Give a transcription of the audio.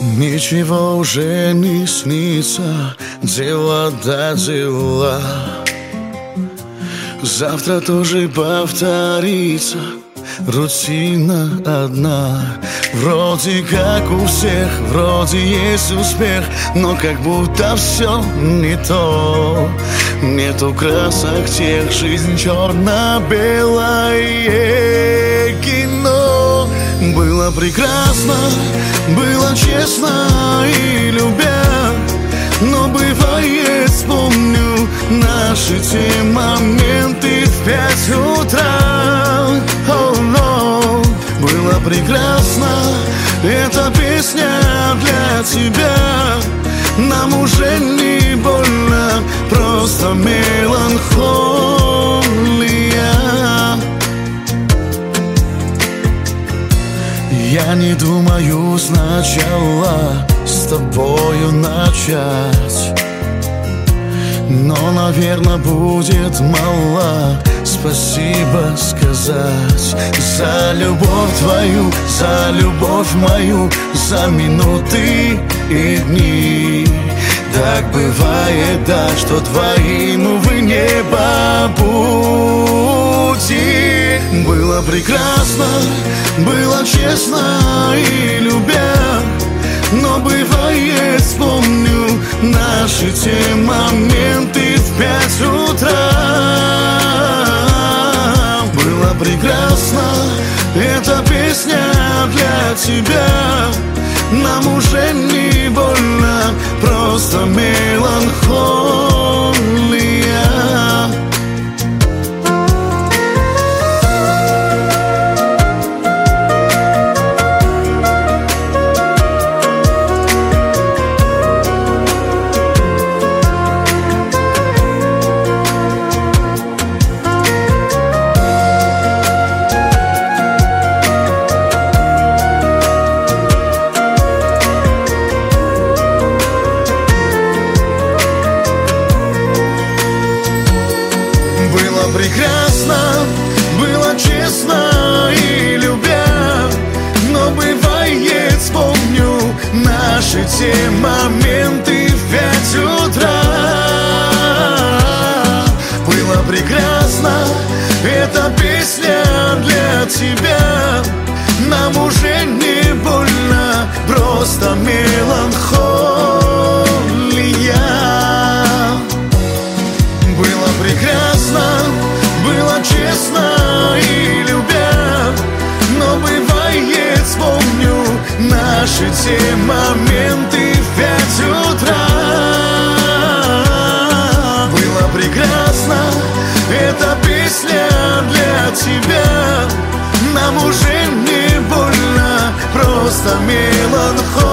Ничего уже не снится, дело да дела. Завтра тоже повторится рутина одна. Вроде как у всех, вроде есть успех, но как будто все не то. Нету красок тех, жизнь черно-белое кино. Было прекрасно, было честно и любя, но бывает, вспомню наши те моменты в 5 утра. Oh, no. Было прекрасно, эта песня для тебя. Нам уже не больно, просто меланхолия. Я не думаю сначала с тобою начать, но, наверное, будет мало спасибо сказать за любовь твою, за любовь мою, за минуты и дни. Так бывает, да, что твоим, увы, не по пути. Было прекрасно, было честно и любя, но бывает, вспомню наши те моменты в 5 утра. Было прекрасно, эта песня для тебя. Нам уже не больно, просто меланхолия. Было прекрасно, было честно и любя, но бывает, вспомню наши те моменты в 5 утра. Было прекрасно, эта песня для тебя. Нам уже не больно, просто меланхолия. Было прекрасно, было честно и любя, но бывает, вспомню наши те моменты в 5 утра. Было прекрасно, эта песня для тебя. Нам уже не больно, просто меланхолия.